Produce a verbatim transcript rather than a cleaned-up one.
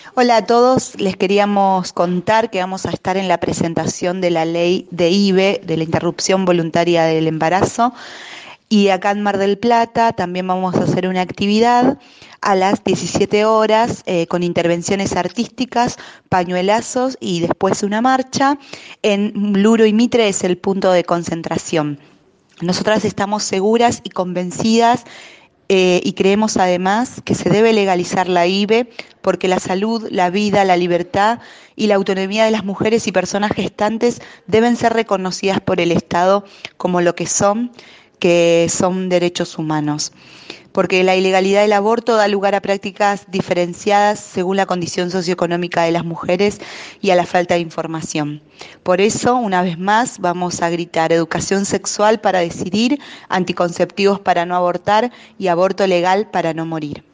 Hola a todos, les queríamos contar que vamos a estar en la presentación de la ley de I V E, de la interrupción voluntaria del embarazo, y acá en Mar del Plata también vamos a hacer una actividad a las diecisiete horas eh, con intervenciones artísticas, pañuelazos y después una marcha. En Luro y Mitre es el punto de concentración. Nosotras estamos seguras y convencidas eh, y creemos además que se debe legalizar la I V E porque la salud, la vida, la libertad y la autonomía de las mujeres y personas gestantes deben ser reconocidas por el Estado como lo que son, que son derechos humanos, porque la ilegalidad del aborto da lugar a prácticas diferenciadas según la condición socioeconómica de las mujeres y a la falta de información. Por eso, una vez más, vamos a gritar educación sexual para decidir, anticonceptivos para no abortar y aborto legal para no morir.